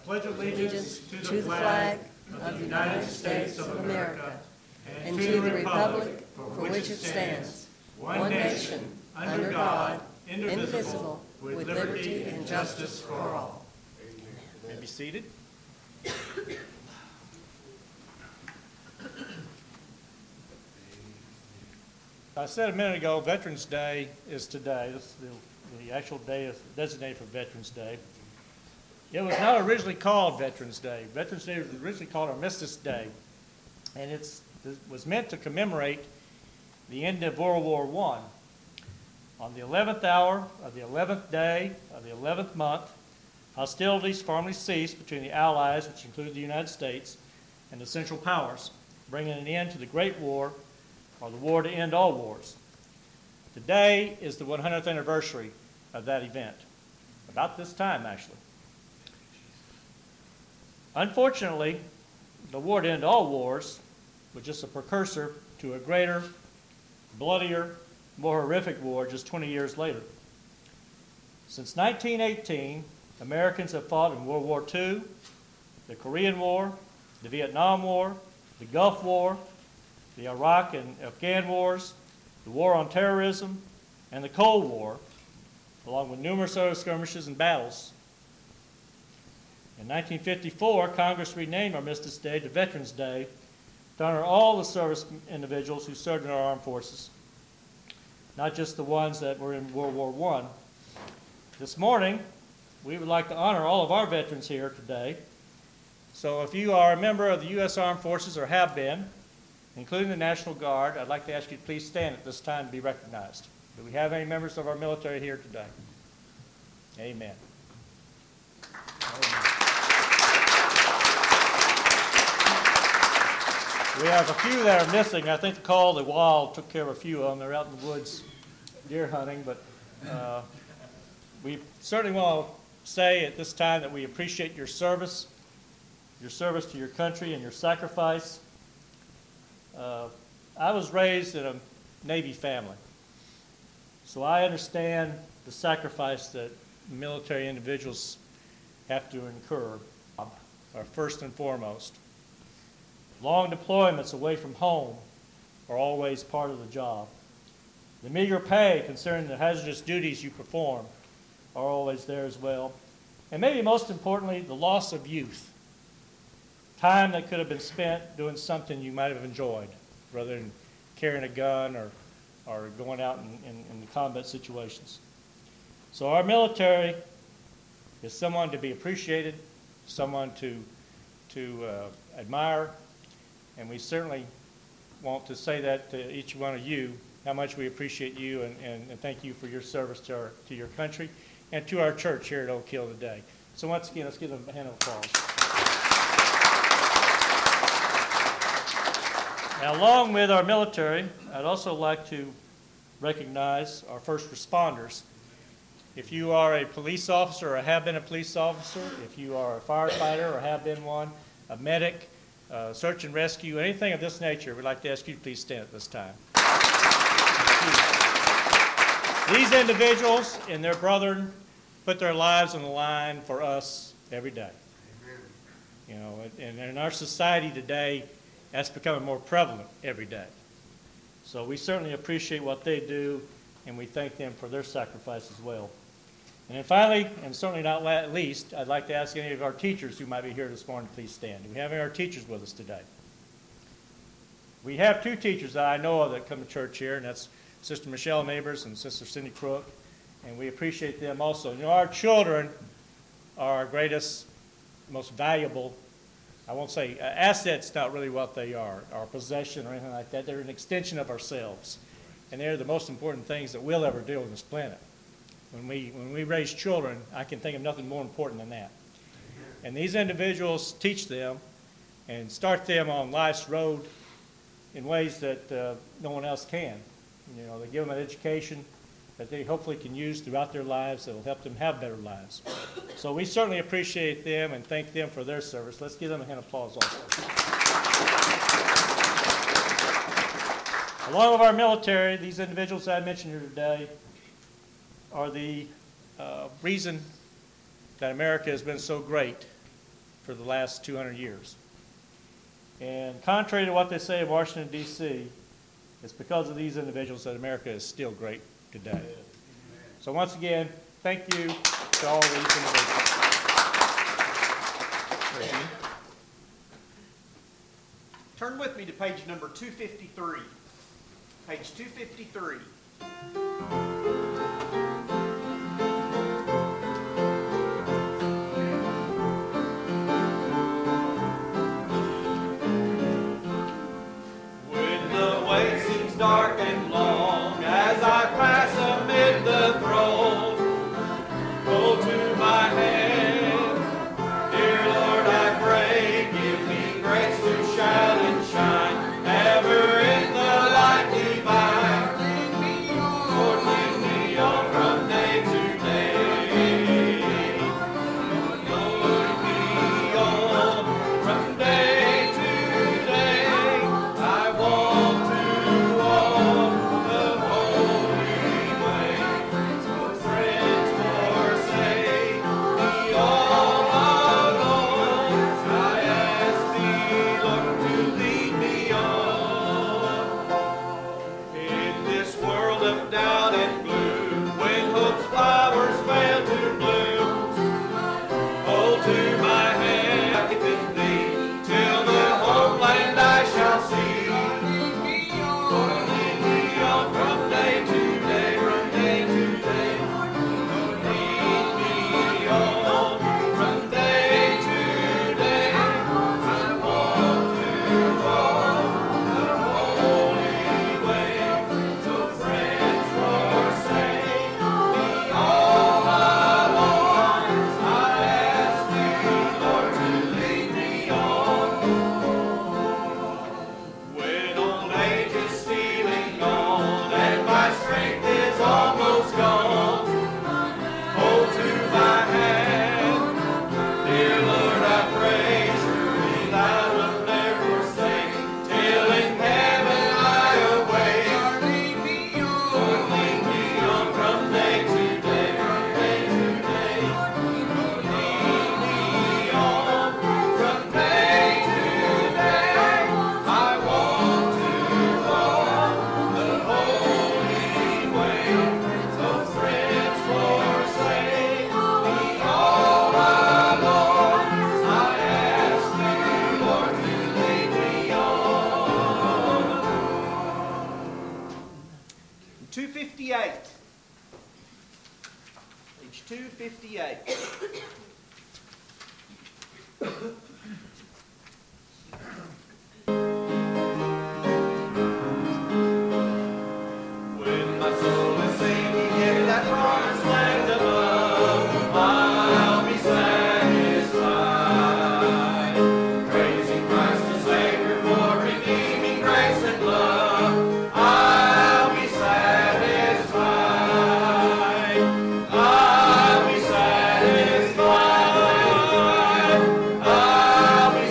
pledge allegiance to the flag of the United States of America and to the republic for which it stands, one nation, under God, indivisible, with liberty and justice for all. You may be seated. I said a minute ago, Veterans Day is today. This is the actual day is designated for Veterans Day. It was not originally called Veterans Day. Veterans Day was originally called Armistice Day, and it was meant to commemorate the end of World War I. On the 11th hour of the 11th day of the 11th month, hostilities formally ceased between the Allies, which included the United States, and the Central Powers, bringing an end to the Great War, or the war to end all wars. Today is the 100th anniversary of that event, about this time actually. Unfortunately, the war to end all wars was just a precursor to a greater, bloodier, more horrific war just 20 years later. Since 1918, Americans have fought in World War II, the Korean War, the Vietnam War, the Gulf War, the Iraq and Afghan wars, the war on terrorism, and the Cold War, along with numerous other skirmishes and battles. In 1954, Congress renamed Armistice Day to Veterans Day to honor all the service individuals who served in our armed forces, not just the ones that were in World War I. This morning, we would like to honor all of our veterans here today. So if you are a member of the U.S. Armed Forces or have been, including the National Guard, I'd like to ask you to please stand at this time to be recognized. Do we have any members of our military here today? Amen. We have a few that are missing. I think the Call of the Wild took care of a few of them. They're out in the woods deer hunting, but we certainly want to say at this time that we appreciate your service to your country and your sacrifice. I was raised in a Navy family, so I understand the sacrifice that military individuals have to incur, are first and foremost. Long deployments away from home are always part of the job. The meager pay concerning the hazardous duties you perform are always there as well. And maybe most importantly, the loss of youth. Time that could have been spent doing something you might have enjoyed, rather than carrying a gun or going out in the combat situations. So our military is someone to be appreciated, someone to admire, and we certainly want to say that to each one of you, how much we appreciate you and thank you for your service to your country and to our church here at Oak Hill today. So once again, let's give them a hand of applause. Now, along with our military, I'd also like to recognize our first responders. If you are a police officer or have been a police officer, if you are a firefighter or have been one, a medic, search and rescue, anything of this nature, we'd like to ask you to please stand at this time. These individuals and their brethren put their lives on the line for us every day. Amen. You know, and in our society today, that's becoming more prevalent every day. So we certainly appreciate what they do, and we thank them for their sacrifice as well. And then finally, and certainly not least, I'd like to ask any of our teachers who might be here this morning to please stand. Do we have any of our teachers with us today? We have two teachers that I know of that come to church here, and that's Sister Michelle Neighbors and Sister Cindy Crook, and we appreciate them also. You know, our children are our greatest, most valuable, I won't say assets, not really what they are, our possession or anything like that. They're an extension of ourselves, and they're the most important things that we'll ever do on this planet. When we raise children, I can think of nothing more important than that. And these individuals teach them and start them on life's road in ways that no one else can. You know, they give them an education that they hopefully can use throughout their lives that will help them have better lives. So we certainly appreciate them and thank them for their service. Let's give them a hand of applause also. Along with our military, these individuals that I mentioned here today are the reason that America has been so great for the last 200 years. And contrary to what they say in Washington, D.C., it's because of these individuals that America is still great today. So once again, thank you to all these individuals. Turn with me to page number 253. Page 253. When the way seems dark and long, as I pass amid the throng, hold to my hand. Dear Lord, I pray, give me grace to shout and shine, ever in the light divine. Lord, lead me on from day to day. Lord, lead me on from day to day. I want to walk the holy way. Friends forsake me all alone. I ask thee, Lord, to lead me on. In this world of doubt and gloom, when hope's flowers fail to bloom, hold to my hand in thee, till the homeland I shall see. Lord, lead me on from day to day, from day to day. Lord, lead me on from day to day. I want to walk the holy way, so friends forsake me all alone. I ask thee, Lord, to lead me on. When old age is stealing on, and my strength is almost gone, hold to my hand. Dear Lord, I pray, truly thou wilt never forsake, till in heaven I await. Lord, lead me on from day to day, from day to day. Lord, lead me on from day to day. I want to walk the holy way, so friends forsake me all alone. I ask thee, Lord, to lead me on. 258. Page 258. When my soul is sinking in that promised land above, I'll be satisfied. Praising Christ the Savior for redeeming grace and love, I'll be satisfied. I'll be satisfied. I'll be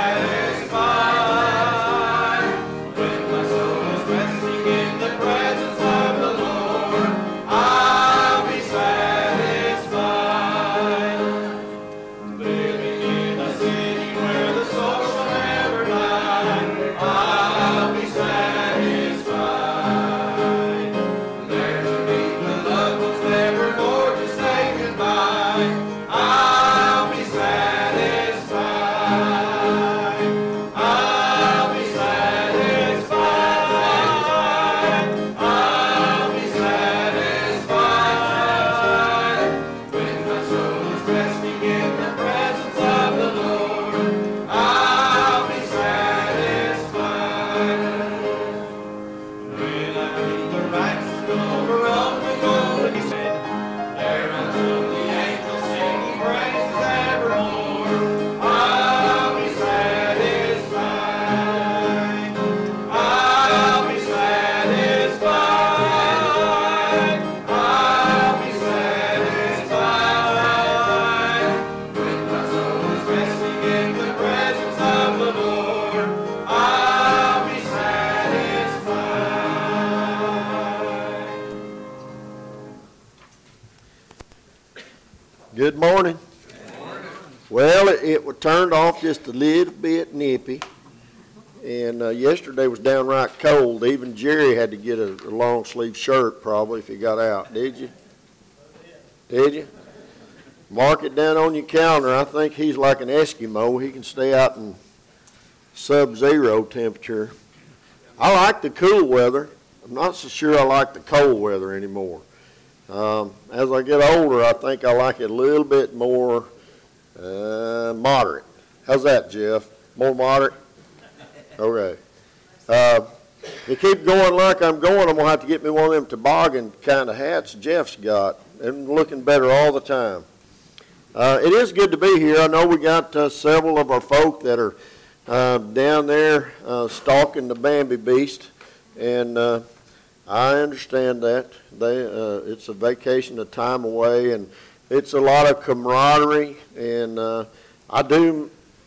satisfied. When my soul is resting in the presence of the Lord, I'll be satisfied. Living in a city where the soul shall never die, I'll be satisfied. There to meet the loved ones never more to say goodbye, I'll be satisfied. I'll be satisfied. I'll be satisfied. When my soul is resting in the presence of the Lord, I'll be satisfied. When I meet the righteous over on the golden sand, there unto the angels singing praises evermore, I'll be satisfied. I'll be satisfied. I'll be satisfied. When my soul is resting in the presence of the Lord, I'll be satisfied. Good morning. Well, it turned off just a little bit nippy, and yesterday was downright cold. Even Jerry had to get a long sleeve shirt probably if he got out. Did you? Did you? Mark it down on your calendar. I think he's like an Eskimo. He can stay out in sub-zero temperature. I like the cool weather. I'm not so sure I like the cold weather anymore. As I get older, I think I like it a little bit more moderate. How's that, Jeff? More moderate? Okay. If you keep going like I'm going, I'm going to have to get me one of them toboggan kind of hats Jeff's got. They're looking better all the time. It is good to be here. I know we got several of our folk that are down there stalking the Bambi beast, and I understand that. It's a vacation, a time away, and it's a lot of camaraderie, and I don't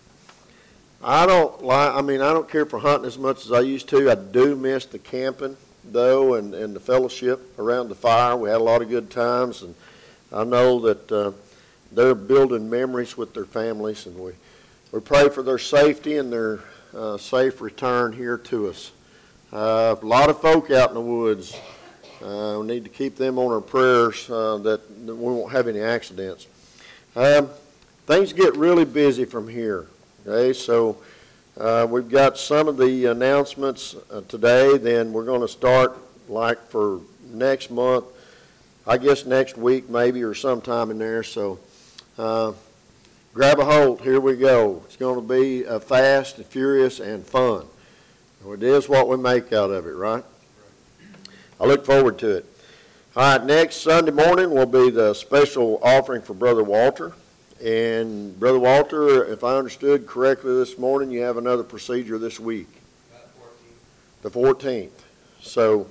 care for hunting as much as I used to. I do miss the camping, though, and the fellowship around the fire. We had a lot of good times, and I know that they're building memories with their families, and we pray for their safety and their safe return here to us. A lot of folk out in the woods. We need to keep them on our prayers that we won't have any accidents. Things get really busy from here. Okay, so we've got some of the announcements today. Then we're going to start like for next month, I guess next week maybe or sometime in there. So grab a hold. Here we go. It's going to be fast and furious and fun. It is what we make out of it, right? I look forward to it. All right, next Sunday morning will be the special offering for Brother Walter. And Brother Walter, if I understood correctly this morning, you have another procedure this week. The 14th. So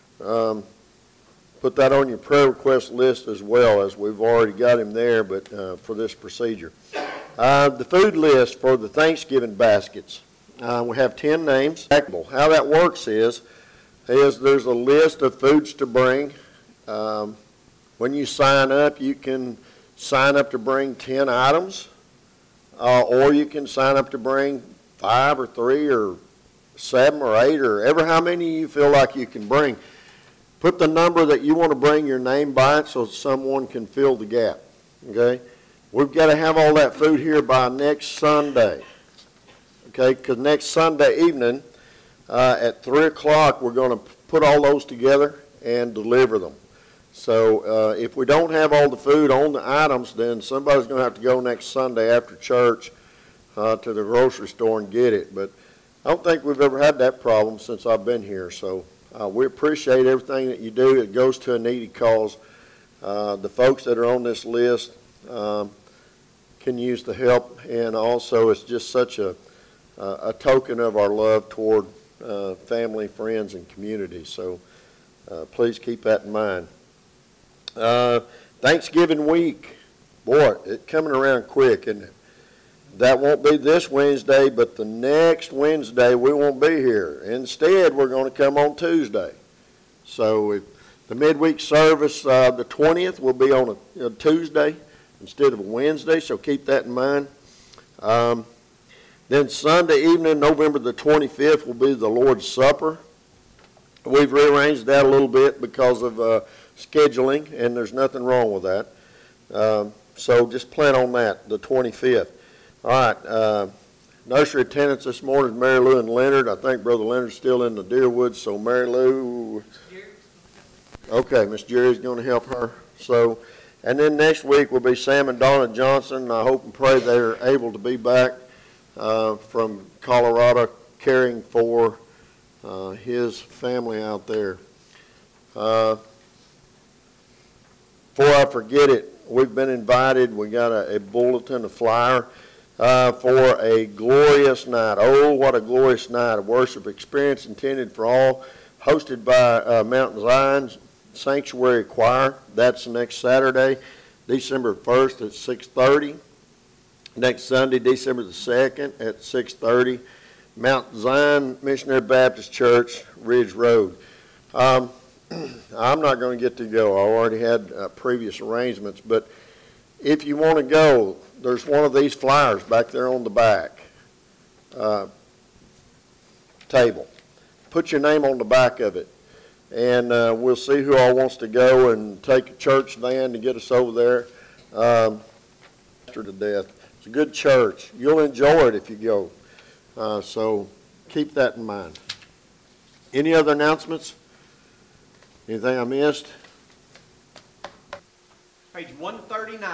put that on your prayer request list as well, as we've already got him there, but for this procedure. The food list for the Thanksgiving baskets. We have 10 names. How that works is there's a list of foods to bring. When you sign up, you can sign up to bring 10 items, or you can sign up to bring 5 or 3 or 7 or 8 or ever how many you feel like you can bring. Put the number that you want to bring your name by it so someone can fill the gap. Okay? We've got to have all that food here by next Sunday. Okay? Because next Sunday evening at 3 o'clock we're going to put all those together and deliver them. So if we don't have all the food on the items, then somebody's going to have to go next Sunday after church to the grocery store and get it. But I don't think we've ever had that problem since I've been here. So we appreciate everything that you do. It goes to a needy cause. The folks that are on this list can use the help, and also it's just such a token of our love toward family, friends, and community. So please keep that in mind. Thanksgiving week, boy, it's coming around quick, and that won't be this Wednesday, but the next Wednesday we won't be here. Instead, we're going to come on Tuesday. So the midweek service, the 20th, will be on a Tuesday instead of a Wednesday, so keep that in mind. Then Sunday evening, November the 25th, will be the Lord's Supper. We've rearranged that a little bit because of scheduling, and there's nothing wrong with that. So just plan on that, the 25th. All right, nursery attendants this morning is Mary Lou and Leonard. I think Brother Leonard's still in the Deerwoods, so Mary Lou. Okay, Miss Jerry's going to help her. So, and then next week will be Sam and Donna Johnson. I hope and pray they're able to be back from Colorado caring for his family out there. Before I forget it, we've been invited. We got a bulletin, a flyer for a glorious night. Oh, what a glorious night. A worship experience intended for all, hosted by Mountain Zion Sanctuary Choir. That's next Saturday, December 1st at 6:30. Next Sunday, December the 2nd at 6:30. Mount Zion Missionary Baptist Church, Ridge Road. I'm not going to get to go. I already had previous arrangements, but if you want to go, there's one of these flyers back there on the back table. Put your name on the back of it, and we'll see who all wants to go and take a church van to get us over there. To death. It's a good church. You'll enjoy it if you go. So keep that in mind. Any other announcements? Anything I missed? Page 139.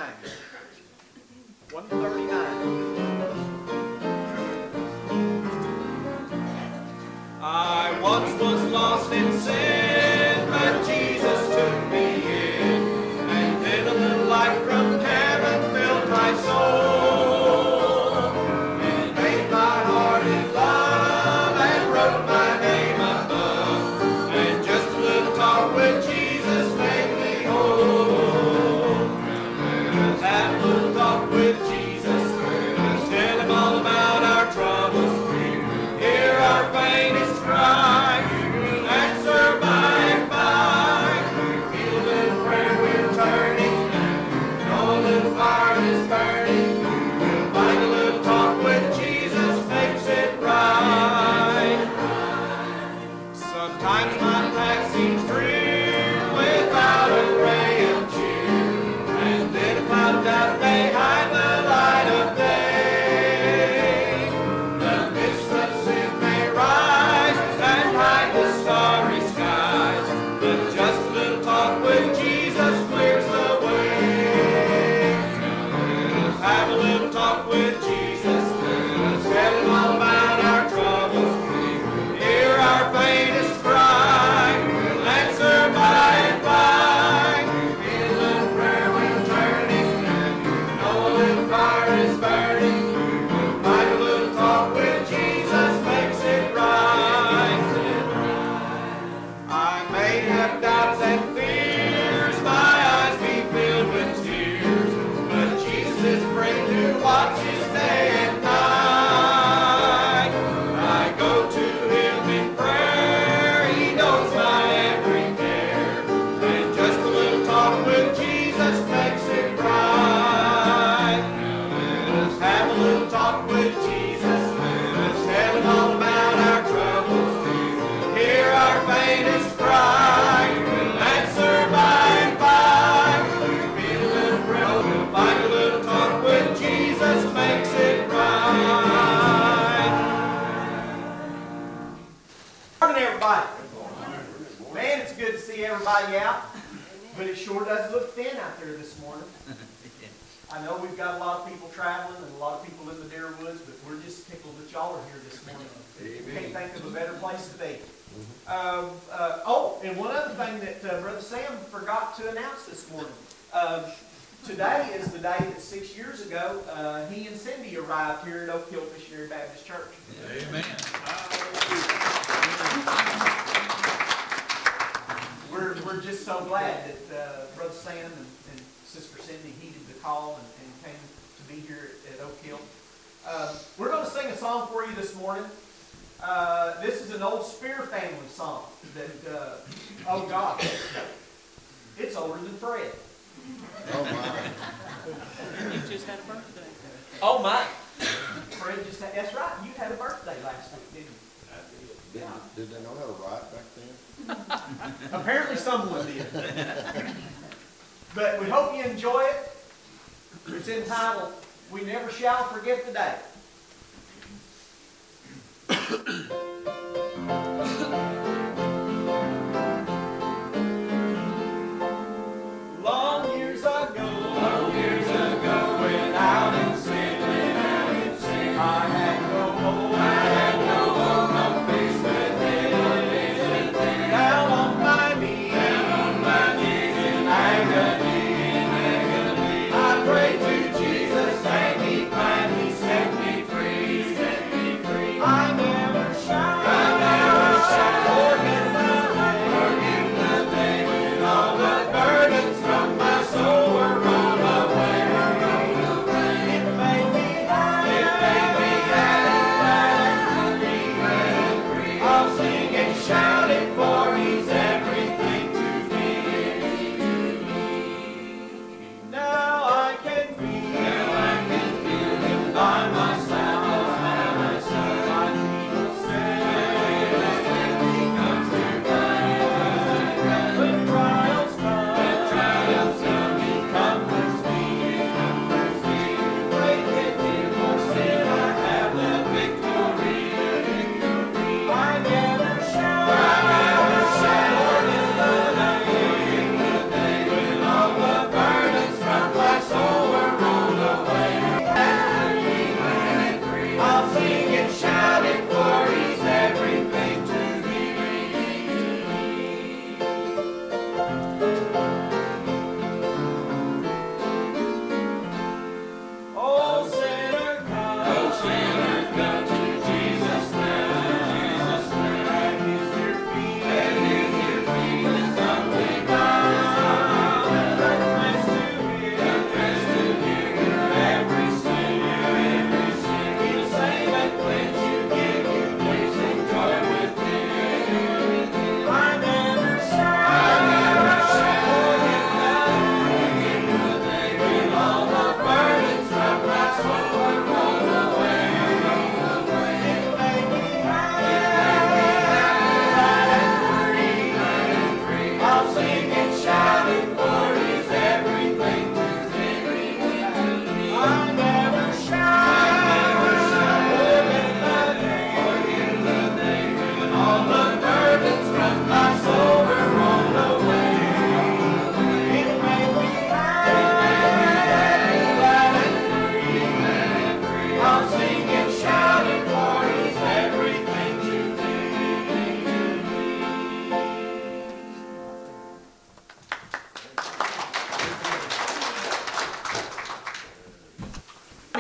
139. I once was lost in sin, but Jesus took me in, and then a little light from heaven filled my soul. It made my heart in love and wrote my name above, and just a little talk with Jesus made me whole. Have a little talk with Jesus, tell him all about our troubles. Hear our faintest cry, we'll answer by and by. Feel a little prayer we're turning, know a little fire is burning. We'll find a little talk with Jesus makes it right. Sometimes my path seems drear without a ray of cheer, and then a cloud of doubt may hide the light of day. The mist of sin may rise and hide the starry skies, but just a little talk with Jesus clears the way. Have a little talk with Jesus, tell him all about our troubles. Hear our faintest cry, we'll answer by and by. Feel a little prayer we're turning, know a little fire is burning. We'll find a little talk with Jesus makes it right. I may have doubts and fears, my eyes be filled with tears, but Jesus is a friend who watches day and night. I go to him in prayer, he knows my every care, and just a little talk with Jesus makes it right. Have a little talk with Jesus, tell him all about our troubles. Hear our faintest cry, we'll answer by and by. Feel a little prayer, we'll find a little talk with Jesus makes it right. Morning, everybody. Man, it's good to see everybody out, but it sure does look thin out there this morning. I know we've got a lot of people traveling and a lot of people in the deer woods, but we're just tickled that y'all are here this morning. Can't think of a better place to be. And one other thing that Brother Sam forgot to announce this morning. Today is the day that 6 years ago he and Cindy arrived here at Oak Hill Missionary Baptist Church. Amen. We're just so glad that Brother Sam and Sister Cindy heeded the call and came to be here at Oak Hill. We're going to sing a song for you this morning. This is an old Spear family song that, oh God, it's older than Fred. Oh, my. You just had a birthday. Oh my! Fred just had, that's right, you had a birthday last week, didn't you? Did they know how to write back then? Apparently someone did. But we hope you enjoy it. It's entitled, We Never Shall Forget the Day. Long years ago, when out in sin, I had no hope, no peace within. Down on my knees, in agony, I prayed to Jesus and he kindly set me free. I never shall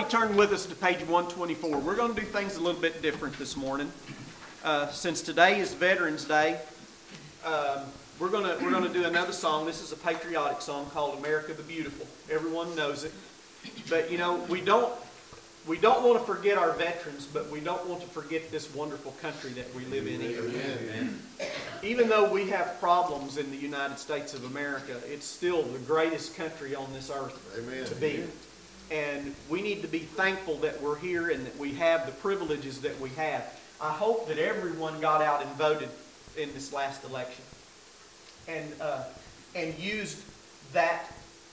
turn with us to page 124. We're going to do things a little bit different this morning. Since today is Veterans Day, we're going to do another song. This is a patriotic song called America the Beautiful. Everyone knows it. But, you know, we don't want to forget our veterans, but we don't want to forget this wonderful country that we live in either. Amen. Even though we have problems in the United States of America, it's still the greatest country on this earth to be. And we need to be thankful that we're here and that we have the privileges that we have. I hope that everyone got out and voted in this last election and used that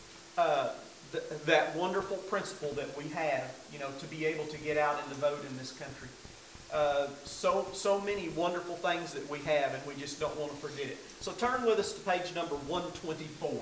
that wonderful principle that we have, you know, to be able to get out and to vote in this country. So many wonderful things that we have, and we just don't want to forget it. So turn with us to page number 124.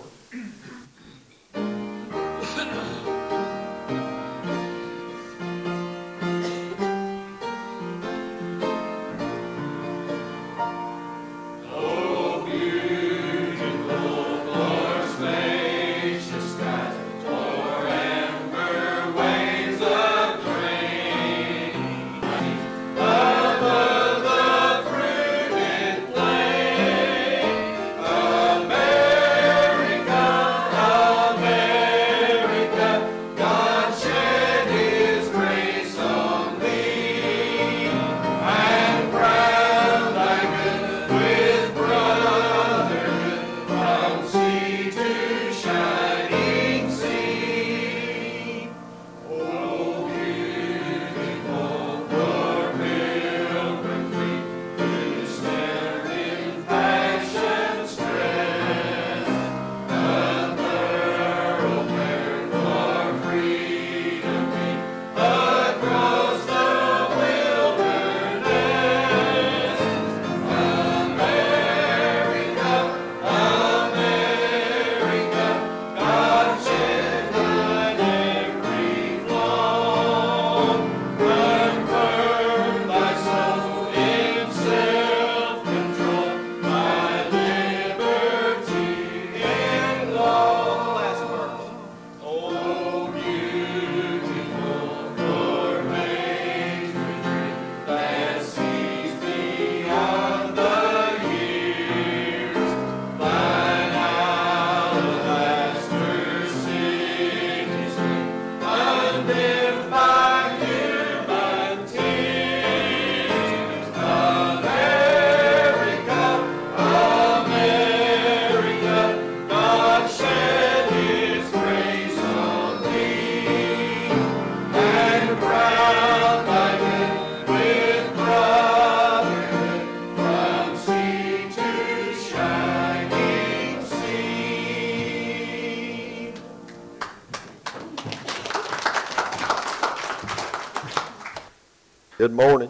Good morning.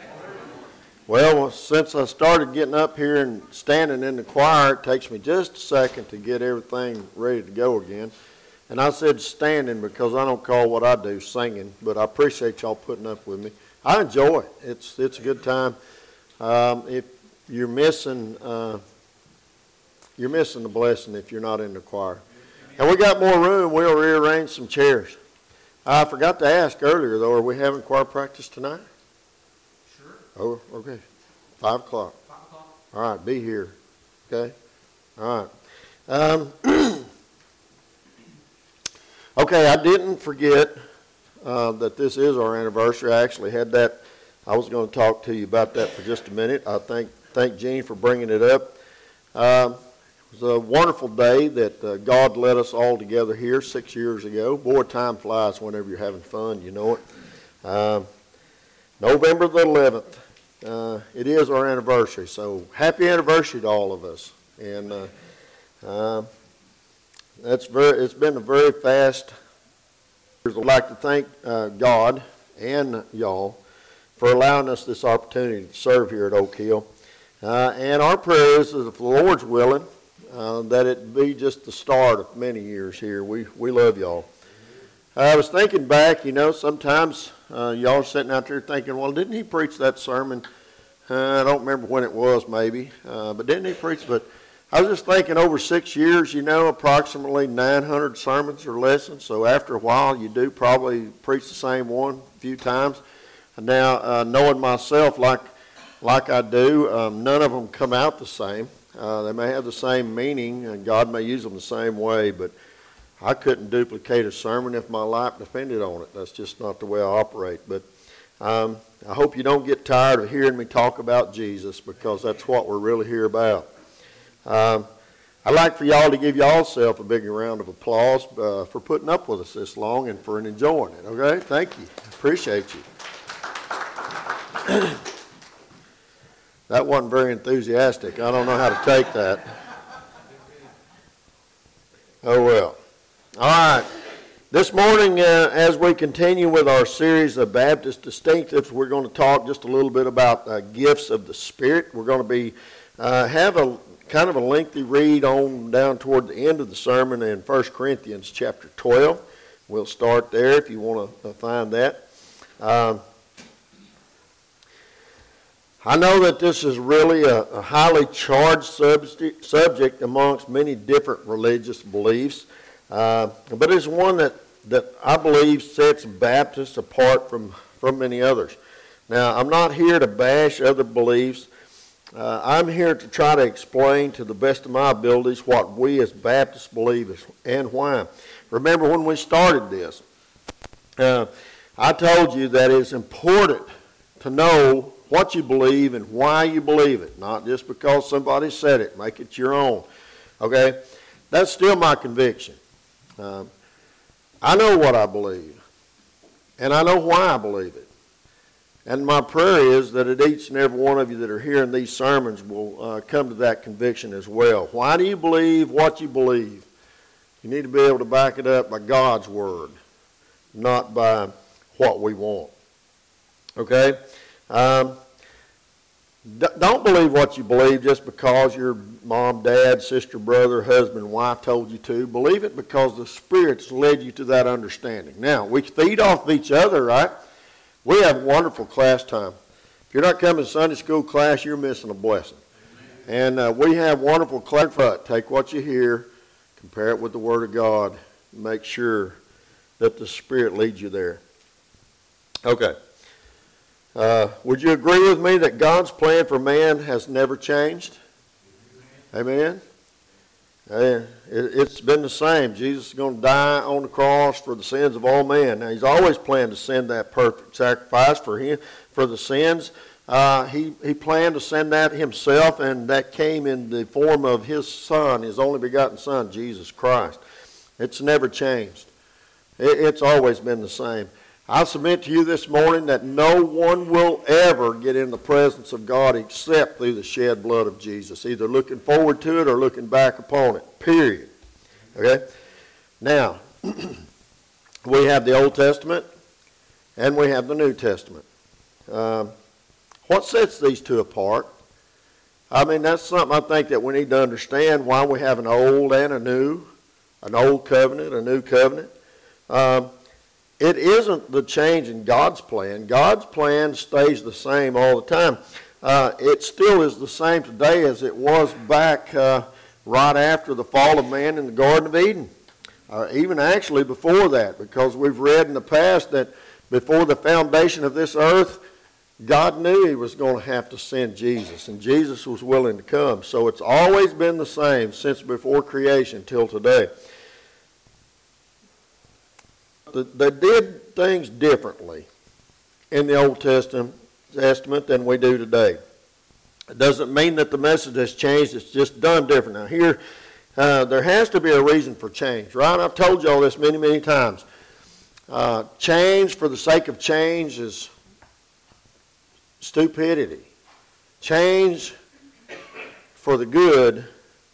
Well, since I started getting up here and standing in the choir, it takes me just a second to get everything ready to go again. And I said standing because I don't call what I do singing, but I appreciate y'all putting up with me. I enjoy it. It's a good time. If you're missing the blessing if you're not in the choir. And we got more room. We'll rearrange some chairs. I forgot to ask earlier, though, are we having choir practice tonight? Sure. Oh, okay. 5 o'clock. 5 o'clock. All right, be here. Okay? All right. Okay, I didn't forget that this is our anniversary. I actually had that. I was going to talk to you about that for just a minute. I thank Gene for bringing it up. It was a wonderful day that God led us all together here 6 years ago. Boy, time flies whenever you're having fun, you know it. November the 11th, it is our anniversary, so happy anniversary to all of us. And it's been a very fast. I'd like to thank God and y'all for allowing us this opportunity to serve here at Oak Hill. And our prayer is that if the Lord's willing, that it be just the start of many years here. We love y'all. I was thinking back, you know, sometimes y'all are sitting out there thinking, well, didn't he preach that sermon? I don't remember when it was, maybe, but didn't he preach? But I was just thinking over 6 years, approximately 900 sermons or lessons. So after a while, you do probably preach the same one a few times. And now, knowing myself like I do, none of them come out the same. They may have the same meaning, and God may use them the same way, but I couldn't duplicate a sermon if my life depended on it. That's just not the way I operate. But I hope you don't get tired of hearing me talk about Jesus, because that's what we're really here about. I'd like for y'all to give yourself a big round of applause for putting up with us this long and for enjoying it, okay? Thank you. Appreciate you. That wasn't very enthusiastic. I don't know how to take that. Oh, well. All right. This morning, as we continue with our series of Baptist distinctives, we're going to talk just a little bit about gifts of the Spirit. We're going to be have a kind of a lengthy read on down toward the end of the sermon in 1 Corinthians chapter 12. We'll start there if you want to find that. I know that this is really a highly charged subject amongst many different religious beliefs, but it's one that I believe sets Baptists apart from many others. Now, I'm not here to bash other beliefs. I'm here to try to explain to the best of my abilities what we as Baptists believe and why. Remember when we started this, I told you that it's important to know what you believe and why you believe it, not just because somebody said it. Make it your own. Okay? That's still my conviction. I know what I believe, and I know why I believe it. And my prayer is that at each and every one of you that are hearing these sermons will come to that conviction as well. Why do you believe what you believe? You need to be able to back it up by God's Word, not by what we want. Okay? Don't believe what you believe just because your mom, dad, sister, brother, husband, wife told you to. Believe it because the Spirit's led you to that understanding. Now, we feed off of each other, right? We have wonderful class time. If you're not coming to Sunday school class, you're missing a blessing. And we have wonderful class. Take what you hear, compare it with the Word of God, and make sure that the Spirit leads you there. Okay. Would you agree with me that God's plan for man has never changed? Amen? It's been the same. Jesus is going to die on the cross for the sins of all men. Now, he's always planned to send that perfect sacrifice for the sins. He planned to send that himself, and that came in the form of his Son, his only begotten Son, Jesus Christ. It's never changed. It's always been the same. I submit to you this morning that no one will ever get in the presence of God except through the shed blood of Jesus, either looking forward to it or looking back upon it, period. Okay? Now, we have the Old Testament and we have the New Testament. What sets these two apart? I mean, that's something I think that we need to understand, why we have an old and a new, an old covenant, a new covenant. It isn't the change in God's plan. God's plan stays the same all the time. It still is the same today as it was back right after the fall of man in the Garden of Eden. Even actually before that, because we've read in the past that before the foundation of this earth, God knew he was going to have to send Jesus, and Jesus was willing to come. So it's always been the same since before creation till today. They did things differently in the Old Testament than we do today. It doesn't mean that the message has changed. It's just done different. Now here, there has to be a reason for change, right? I've told you all this many, many times. Change for the sake of change is stupidity. Change for the good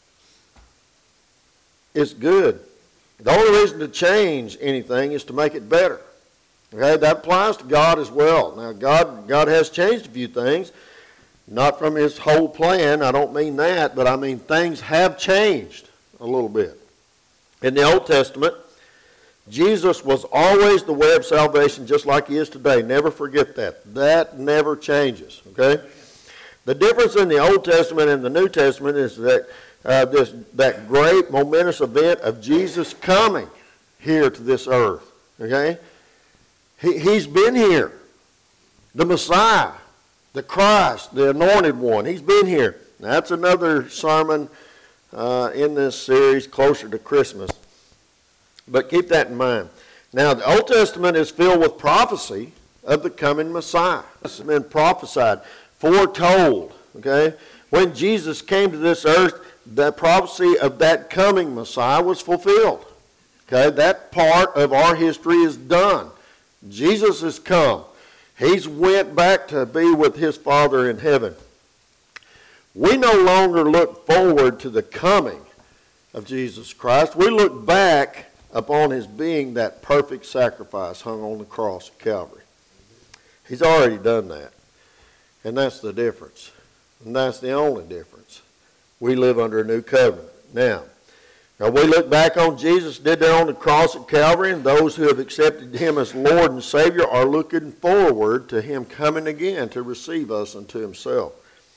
is good. The only reason to change anything is to make it better. Okay, that applies to God as well. Now, God has changed a few things, not from his whole plan. I don't mean that, but I mean things have changed a little bit. In the Old Testament, Jesus was always the way of salvation, just like he is today. Never forget that. That never changes. Okay. The difference in the Old Testament and the New Testament is that that great momentous event of Jesus coming here to this earth. Okay? He's been here. The Messiah, the Christ, the Anointed One. He's been here. Now, that's another sermon in this series closer to Christmas. But keep that in mind. Now, the Old Testament is filled with prophecy of the coming Messiah. It's been prophesied, foretold. Okay? When Jesus came to this earth, the prophecy of that coming Messiah was fulfilled. Okay? That part of our history is done. Jesus has come. He's went back to be with his Father in heaven. We no longer look forward to the coming of Jesus Christ. We look back upon his being that perfect sacrifice hung on the cross of Calvary. He's already done that. And that's the difference. And that's the only difference. We live under a new covenant. Now we look back on Jesus did that on the cross at Calvary, and those who have accepted him as Lord and Savior are looking forward to him coming again to receive us unto himself.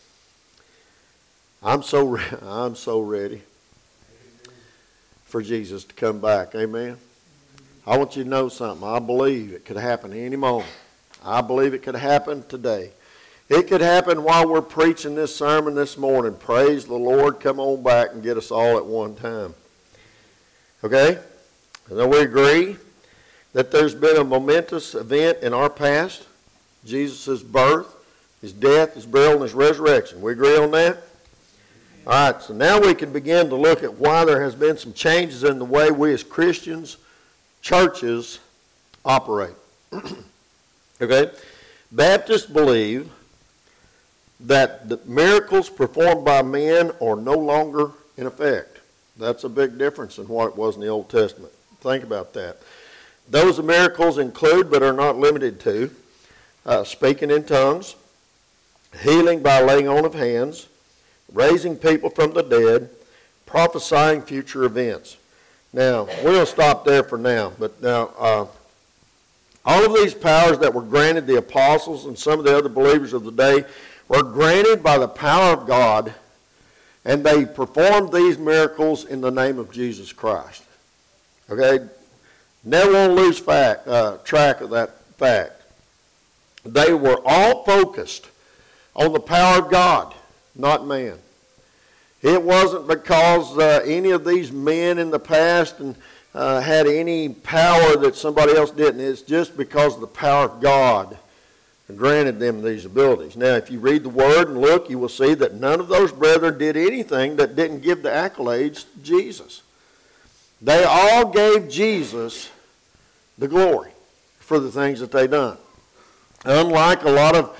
I'm so ready for Jesus to come back. Amen. I want you to know something. I believe it could happen any moment. I believe it could happen today. It could happen while we're preaching this sermon this morning. Praise the Lord. Come on back and get us all at one time. Okay? And then we agree that there's been a momentous event in our past. Jesus' birth, his death, his burial, and his resurrection. We agree on that? All right, so now we can begin to look at why there has been some changes in the way we as Christians, churches, operate. Okay? Baptists believe that the miracles performed by men are no longer in effect. That's a big difference in what it was in the Old Testament. Think about that. Those miracles include, but are not limited to, speaking in tongues, healing by laying on of hands, raising people from the dead, prophesying future events. Now, we'll stop there for now. But now, all of these powers that were granted the apostles and some of the other believers of the day were granted by the power of God, and they performed these miracles in the name of Jesus Christ. Okay? Never want to lose track of that fact. They were all focused on the power of God, not man. It wasn't because any of these men in the past had any power that somebody else didn't. It's just because of the power of God granted them these abilities. Now, if you read the Word and look, you will see that none of those brethren did anything that didn't give the accolades to Jesus. They all gave Jesus the glory for the things that they done. Unlike a lot of,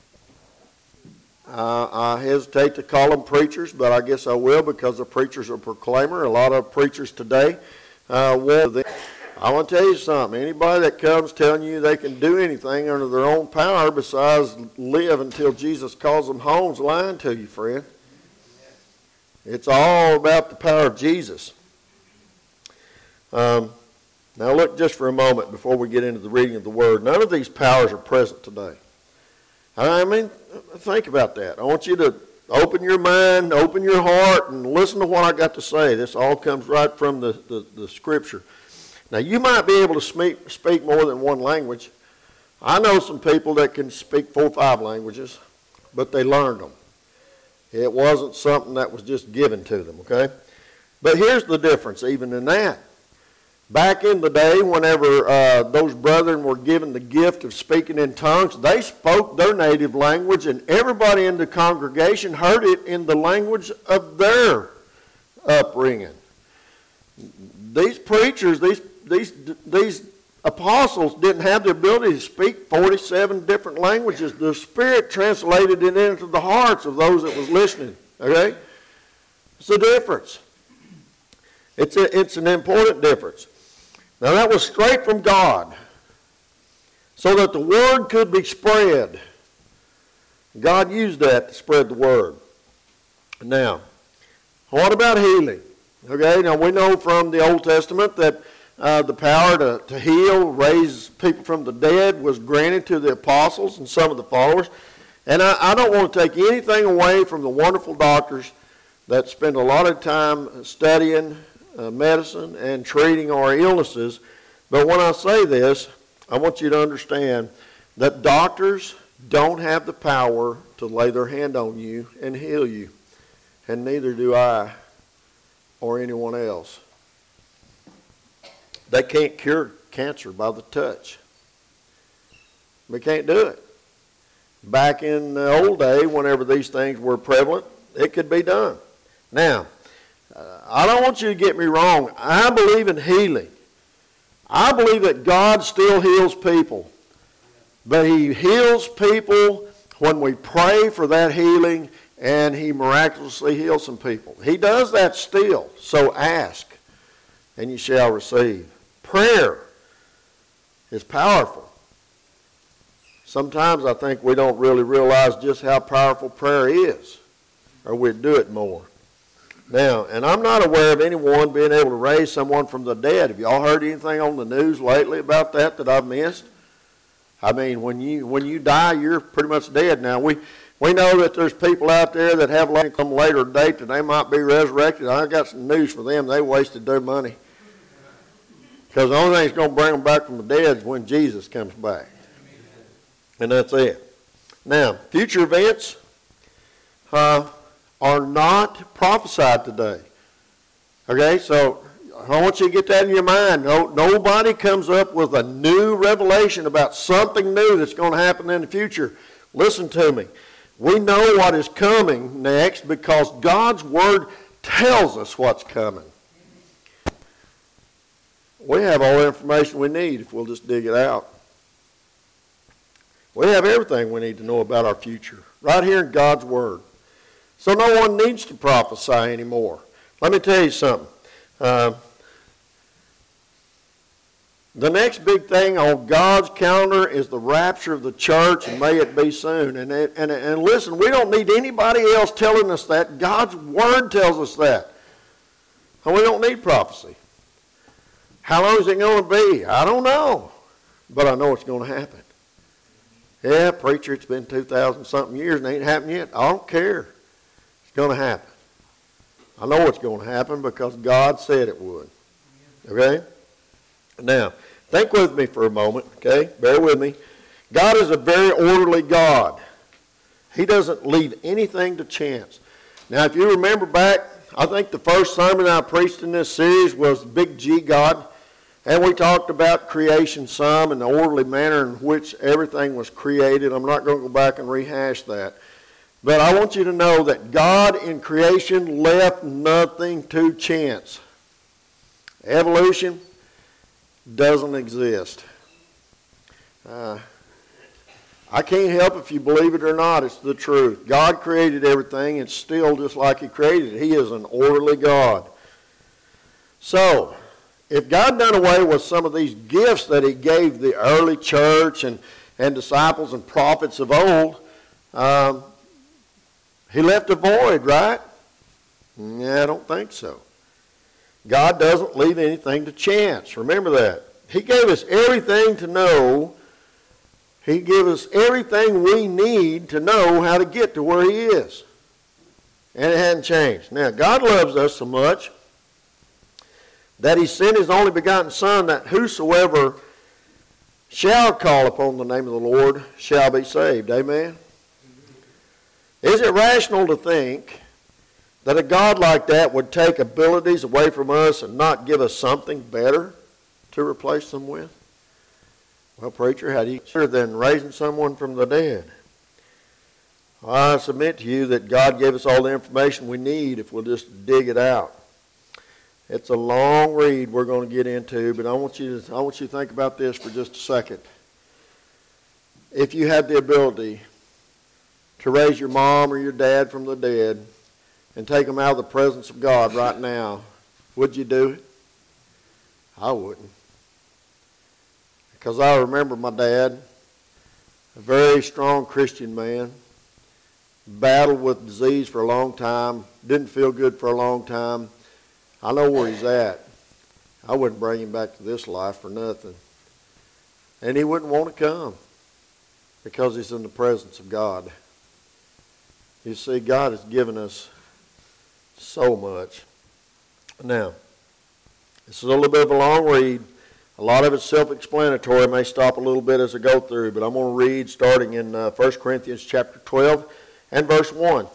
I hesitate to call them preachers, but I guess I will because a preacher's a proclaimer. A lot of preachers today I want to tell you something. Anybody that comes telling you they can do anything under their own power besides live until Jesus calls them home is lying to you, friend. It's all about the power of Jesus. Now look just for a moment before we get into the reading of the Word. None of these powers are present today. I mean, think about that. I want you to open your mind, open your heart, and listen to what I got to say. This all comes right from the Scripture. Now, you might be able to speak more than one language. I know some people that can speak 4 or 5 languages, but they learned them. It wasn't something that was just given to them, okay? But here's the difference even in that. Back in the day, whenever those brethren were given the gift of speaking in tongues, they spoke their native language, and everybody in the congregation heard it in the language of their upbringing. These preachers, these apostles didn't have the ability to speak 47 different languages. The Spirit translated it into the hearts of those that was listening. Okay? It's a difference. It's an important difference. Now that was straight from God, so that the word could be spread. God used that to spread the word. Now, what about healing? Okay, now we know from the Old Testament that the power to heal, raise people from the dead was granted to the apostles and some of the followers. And I don't want to take anything away from the wonderful doctors that spend a lot of time studying medicine and treating our illnesses. But when I say this, I want you to understand that doctors don't have the power to lay their hand on you and heal you. And neither do I or anyone else. They can't cure cancer by the touch. They can't do it. Back in the old day, whenever these things were prevalent, it could be done. Now, I don't want you to get me wrong. I believe in healing. I believe that God still heals people. But He heals people when we pray for that healing, and He miraculously heals some people. He does that still. So ask, and you shall receive. Prayer is powerful. Sometimes I think we don't really realize just how powerful prayer is, or we'd do it more. Now, and I'm not aware of anyone being able to raise someone from the dead. Have y'all heard anything on the news lately about that I've missed? I mean, when you die, you're pretty much dead. Now, we know that there's people out there that have some later date that they might be resurrected. I got some news for them. They wasted their money. Because the only thing that's going to bring them back from the dead is when Jesus comes back. And that's it. Now, future events are not prophesied today. Okay, so I want you to get that in your mind. Nobody comes up with a new revelation about something new that's going to happen in the future. Listen to me. We know what is coming next because God's Word tells us what's coming. We have all the information we need if we'll just dig it out. We have everything we need to know about our future right here in God's Word. So no one needs to prophesy anymore. Let me tell you something. The next big thing on God's calendar is the rapture of the church, and may it be soon. And listen, we don't need anybody else telling us that. God's Word tells us that. And we don't need prophecy. How long is it going to be? I don't know. But I know it's going to happen. Yeah, preacher, it's been 2,000-something years and it ain't happened yet. I don't care. It's going to happen. I know it's going to happen because God said it would. Okay? Now, think with me for a moment, okay? Bear with me. God is a very orderly God. He doesn't leave anything to chance. Now, if you remember back, I think the first sermon I preached in this series was Big G God. And we talked about creation some and the orderly manner in which everything was created. I'm not going to go back and rehash that. But I want you to know that God in creation left nothing to chance. Evolution doesn't exist. I can't help if you believe it or not. It's the truth. God created everything. It's still just like He created it. He is an orderly God. So, if God done away with some of these gifts that He gave the early church and disciples and prophets of old, He left a void, right? Yeah, I don't think so. God doesn't leave anything to chance. Remember that. He gave us everything to know. He gave us everything we need to know how to get to where He is. And it hadn't changed. Now, God loves us so much that He sent His only begotten Son, that whosoever shall call upon the name of the Lord shall be saved. Amen? Is it rational to think that a God like that would take abilities away from us and not give us something better to replace them with? Well, preacher, how do you better than raising someone from the dead? I submit to you that God gave us all the information we need if we'll just dig it out. It's a long read we're going to get into, but I want you to think about this for just a second. If you had the ability to raise your mom or your dad from the dead and take them out of the presence of God right now, would you do it? I wouldn't. Because I remember my dad, a very strong Christian man, battled with disease for a long time, didn't feel good for a long time. I know where he's at. I wouldn't bring him back to this life for nothing. And he wouldn't want to come because he's in the presence of God. You see, God has given us So much. Now, this is a little bit of a long read. A lot of it's self-explanatory. I may stop a little bit as I go through, but I'm going to read starting in 1 Corinthians chapter 12 and verse 1.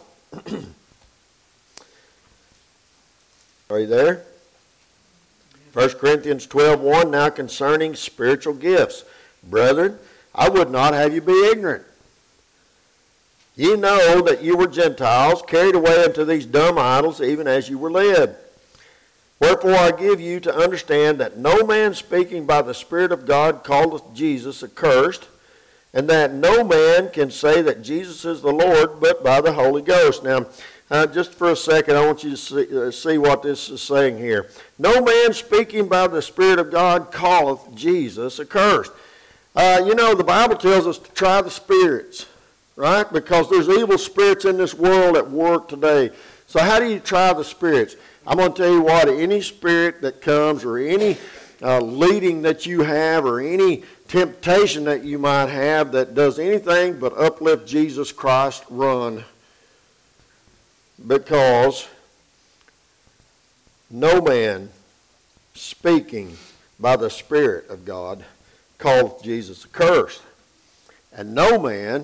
Are you there? 1 Corinthians 12:1, now concerning spiritual gifts. Brethren, I would not have you be ignorant. Ye know that you were Gentiles, carried away unto these dumb idols, even as you were led. Wherefore I give you to understand that no man speaking by the Spirit of God calleth Jesus accursed, and that no man can say that Jesus is the Lord but by the Holy Ghost. Now, just for a second, I want you to see what this is saying here. No man speaking by the Spirit of God calleth Jesus accursed. The Bible tells us to try the spirits, right? Because there's evil spirits in this world at work today. So how do you try the spirits? I'm going to tell you what, any spirit that comes or any leading that you have or any temptation that you might have that does anything but uplift Jesus Christ, run. Because no man speaking by the Spirit of God calleth Jesus accursed. And no man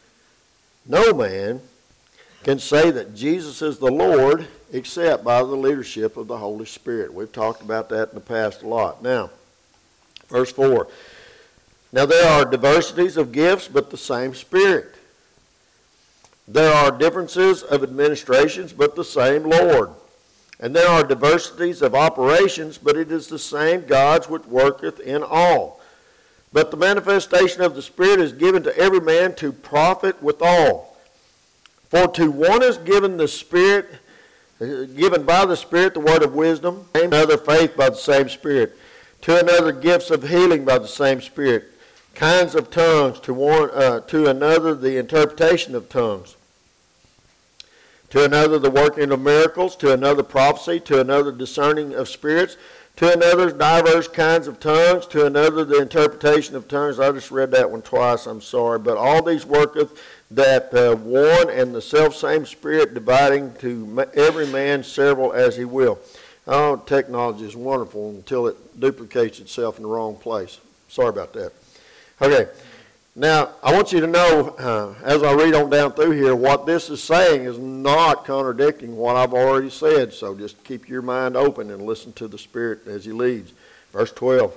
can say that Jesus is the Lord except by the leadership of the Holy Spirit. We've talked about that in the past a lot. Now, verse 4. Now there are diversities of gifts, but the same Spirit. There are differences of administrations, but the same Lord. And there are diversities of operations, but it is the same God which worketh in all. But the manifestation of the Spirit is given to every man to profit withal. For to one is given the Spirit, given by the Spirit the word of wisdom, to another faith by the same Spirit, to another gifts of healing by the same Spirit, kinds of tongues, to another the interpretation of tongues, to another the working of miracles, to another prophecy, to another discerning of spirits, to another diverse kinds of tongues, to another the interpretation of tongues. I just read that one twice, I'm sorry. But all these worketh that one and the selfsame Spirit, dividing to every man several as he will. Oh, technology is wonderful until it duplicates itself in the wrong place. Sorry about that. Okay, now I want you to know, as I read on down through here, what this is saying is not contradicting what I've already said, so just keep your mind open and listen to the Spirit as He leads. Verse 12.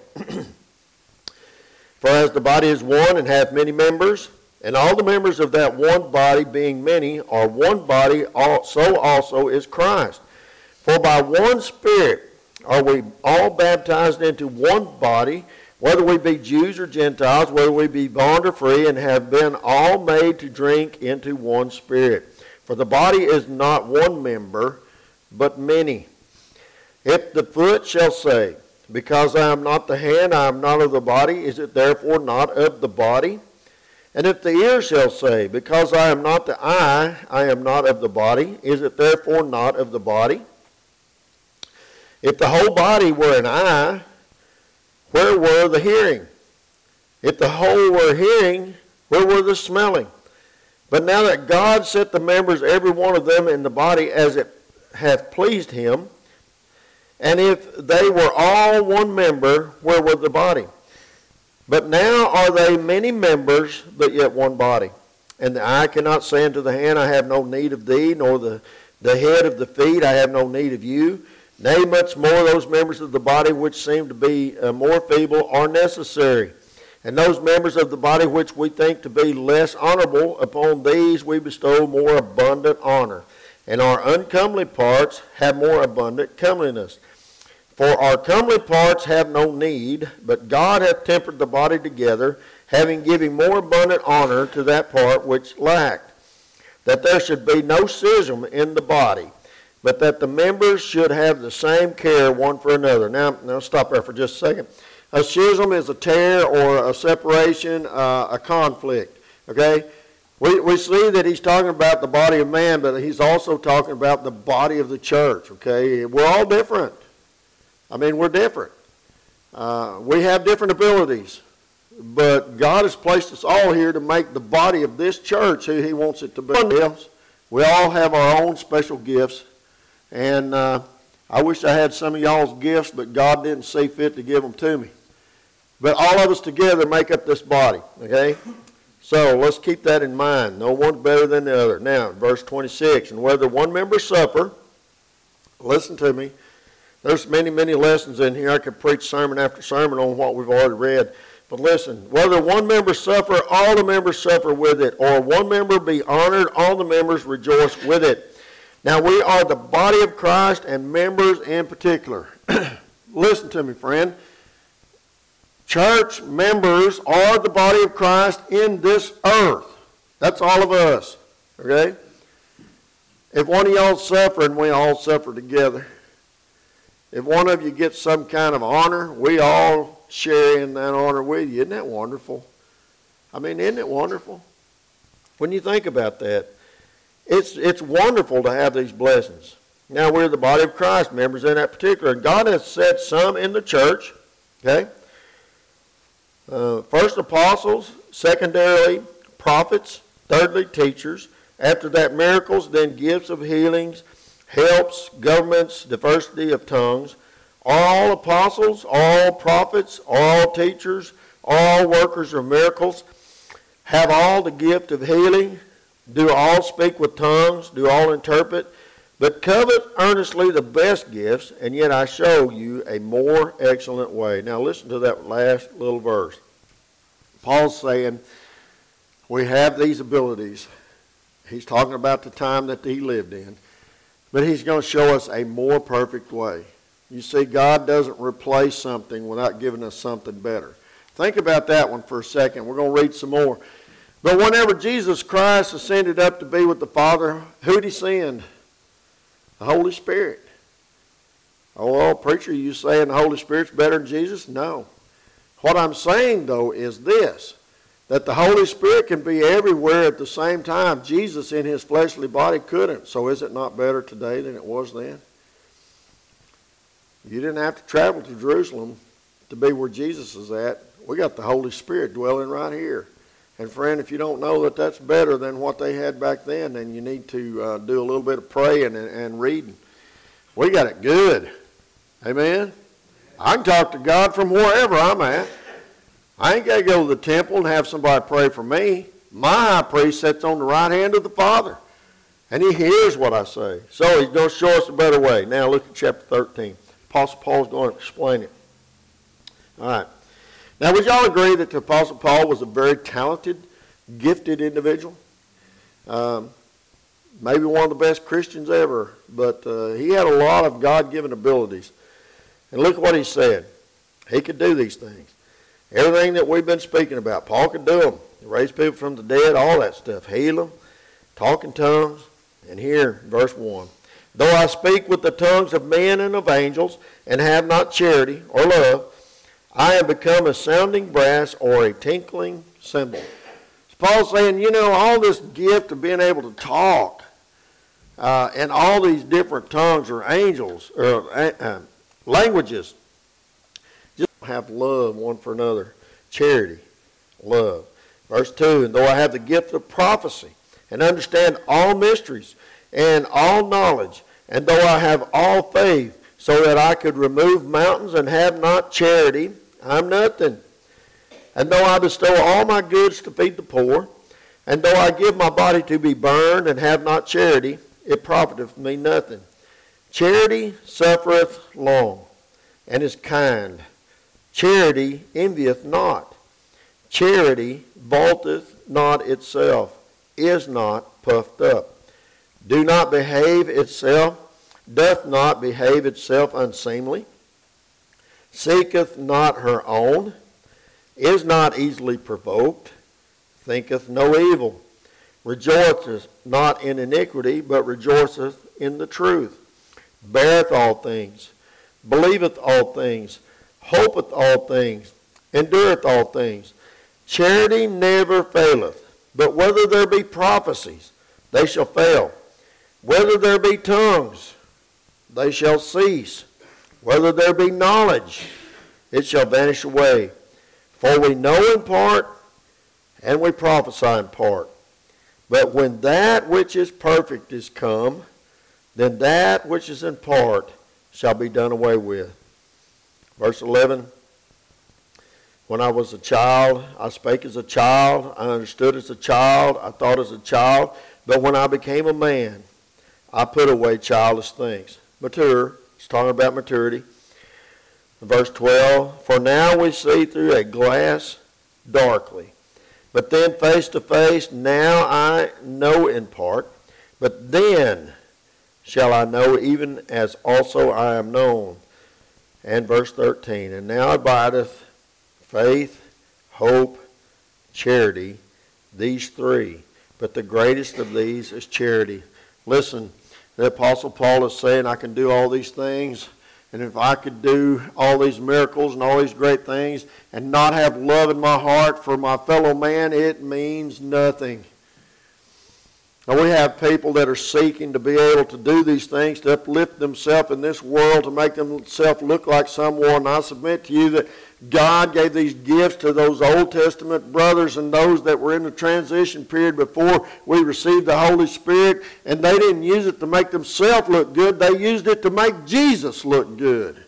For as the body is one and hath many members, and all the members of that one body being many are one body, so also is Christ. For by one Spirit are we all baptized into one body, whether we be Jews or Gentiles, whether we be bond or free, and have been all made to drink into one Spirit. For the body is not one member, but many. If the foot shall say, because I am not the hand, I am not of the body, is it therefore not of the body? And if the ear shall say, because I am not the eye, I am not of the body, is it therefore not of the body? If the whole body were an eye, where were the hearing? If the whole were hearing, where were the smelling? But now that God set the members, every one of them, in the body as it hath pleased Him, and if they were all one member, where were the body? But now are they many members, but yet one body. And the eye cannot say unto the hand, I have no need of thee, nor the head of the feet, I have no need of you. Nay, much more those members of the body which seem to be more feeble are necessary. And those members of the body which we think to be less honorable, upon these we bestow more abundant honor. And our uncomely parts have more abundant comeliness. For our comely parts have no need, but God hath tempered the body together, having given more abundant honor to that part which lacked, that there should be no schism in the body, but that the members should have the same care one for another. Now stop there for just a second. A schism is a tear or a separation, a conflict. Okay? We see that he's talking about the body of man, but he's also talking about the body of the church. Okay? We're all different. I mean, we're different. We have different abilities. But God has placed us all here to make the body of this church who He wants it to be. We all have our own special gifts And I wish I had some of y'all's gifts, but God didn't see fit to give them to me. But all of us together make up this body, okay? So let's keep that in mind. No one's better than the other. Now, verse 26, and whether one member suffer, listen to me, there's many, many lessons in here. I could preach sermon after sermon on what we've already read. But listen, whether one member suffer, all the members suffer with it, or one member be honored, all the members rejoice with it. Now, we are the body of Christ and members in particular. Listen to me, friend. Church members are the body of Christ in this earth. That's all of us, okay? If one of y'all suffering, we all suffer together. If one of you gets some kind of honor, we all share in that honor with you. Isn't that wonderful? I mean, isn't it wonderful? When you think about that, it's wonderful to have these blessings. Now, we're the body of Christ, members in that particular. And God has set some in the church, okay? First apostles, secondarily prophets, thirdly teachers, after that miracles, then gifts of healings, helps, governments, diversity of tongues. All apostles, all prophets, all teachers, all workers of miracles, have all the gift of healing, do all speak with tongues, do all interpret, but covet earnestly the best gifts, and yet I show you a more excellent way. Now listen to that last little verse. Paul's saying, we have these abilities. He's talking about the time that he lived in. But he's going to show us a more perfect way. You see, God doesn't replace something without giving us something better. Think about that one for a second. We're going to read some more. But whenever Jesus Christ ascended up to be with the Father, who'd he send? The Holy Spirit. Oh, well, preacher, you saying the Holy Spirit's better than Jesus? No. What I'm saying, though, is this, that the Holy Spirit can be everywhere at the same time. Jesus in his fleshly body couldn't. So is it not better today than it was then? You didn't have to travel to Jerusalem to be where Jesus is at. We got the Holy Spirit dwelling right here. And friend, if you don't know that that's better than what they had back then you need to do a little bit of praying and reading. We got it good. Amen? I can talk to God from wherever I'm at. I ain't got to go to the temple and have somebody pray for me. My high priest sits on the right hand of the Father, and he hears what I say. So he's going to show us a better way. Now look at chapter 13. Apostle Paul's going to explain it. All right. Now, would y'all agree that the Apostle Paul was a very talented, gifted individual? Maybe one of the best Christians ever, but he had a lot of God-given abilities. And look what he said. He could do these things. Everything that we've been speaking about, Paul could do them. Raise people from the dead, all that stuff. Heal them, talk in tongues. And here, verse 1. Though I speak with the tongues of men and of angels, and have not charity or love, I am become a sounding brass or a tinkling cymbal. So Paul's saying, you know, all this gift of being able to talk and all these different tongues or angels or languages, just have love one for another. Charity, love. Verse 2, and though I have the gift of prophecy and understand all mysteries and all knowledge, and though I have all faith so that I could remove mountains and have not charity, I'm nothing. And though I bestow all my goods to feed the poor, and though I give my body to be burned and have not charity, it profiteth me nothing. Charity suffereth long, and is kind. Charity envieth not. Charity vaunteth not itself, is not puffed up, doth not behave itself unseemly, seeketh not her own, is not easily provoked, thinketh no evil, rejoiceth not in iniquity, but rejoiceth in the truth, beareth all things, believeth all things, hopeth all things, endureth all things. Charity never faileth, but whether there be prophecies, they shall fail. Whether there be tongues, they shall cease. Whether there be knowledge, it shall vanish away. For we know in part, and we prophesy in part. But when that which is perfect is come, then that which is in part shall be done away with. Verse 11, when I was a child, I spake as a child, I understood as a child, I thought as a child, but when I became a man, I put away childish things. Mature, it's talking about maturity. Verse 12, for now we see through a glass darkly, but then face to face. Now I know in part, but then shall I know even as also I am known. And verse 13, and now abideth faith, hope, charity, these three, but the greatest of these is charity. Listen, the Apostle Paul is saying, I can do all these things, and if I could do all these miracles and all these great things and not have love in my heart for my fellow man, it means nothing. Now we have people that are seeking to be able to do these things, to uplift themselves in this world, to make themselves look like someone. And I submit to you that God gave these gifts to those Old Testament brothers and those that were in the transition period before we received the Holy Spirit, and they didn't use it to make themselves look good. They used it to make Jesus look good.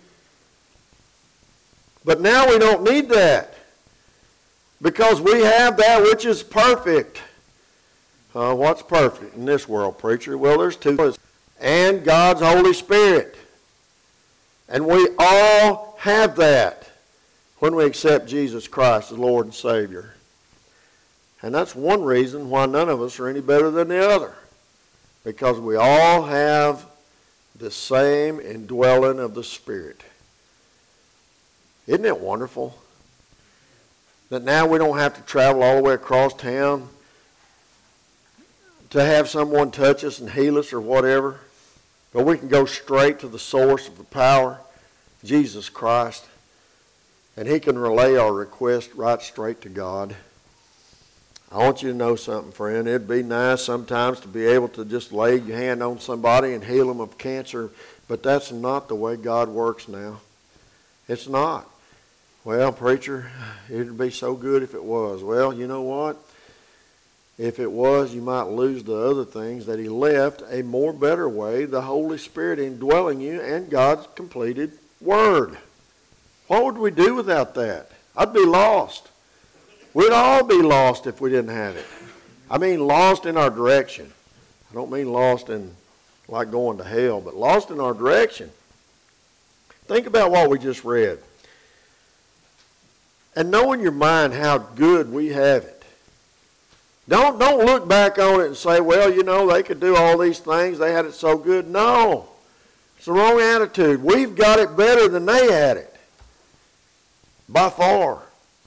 But now we don't need that, because we have that which is perfect. What's perfect in this world, preacher? Well, there's two. And God's Holy Spirit. And we all have that when we accept Jesus Christ as Lord and Savior. And that's one reason why none of us are any better than the other. Because we all have the same indwelling of the Spirit. Isn't it wonderful that now we don't have to travel all the way across town to have someone touch us and heal us or whatever, but we can go straight to the source of the power, Jesus Christ, and He can relay our request right straight to God. I want you to know something, friend. It'd be nice sometimes to be able to just lay your hand on somebody and heal them of cancer, but that's not the way God works now. It's not. Well, preacher, it'd be so good if it was. Well, you know what? If it was, you might lose the other things that He left, a more better way, the Holy Spirit indwelling you and God's completed Word. What would we do without that? I'd be lost. We'd all be lost if we didn't have it. I mean lost in our direction. I don't mean lost in like going to hell, but lost in our direction. Think about what we just read. And know in your mind how good we have it. Don't look back on it and say, well, you know, they could do all these things. They had it so good. No. It's the wrong attitude. We've got it better than they had it. By far.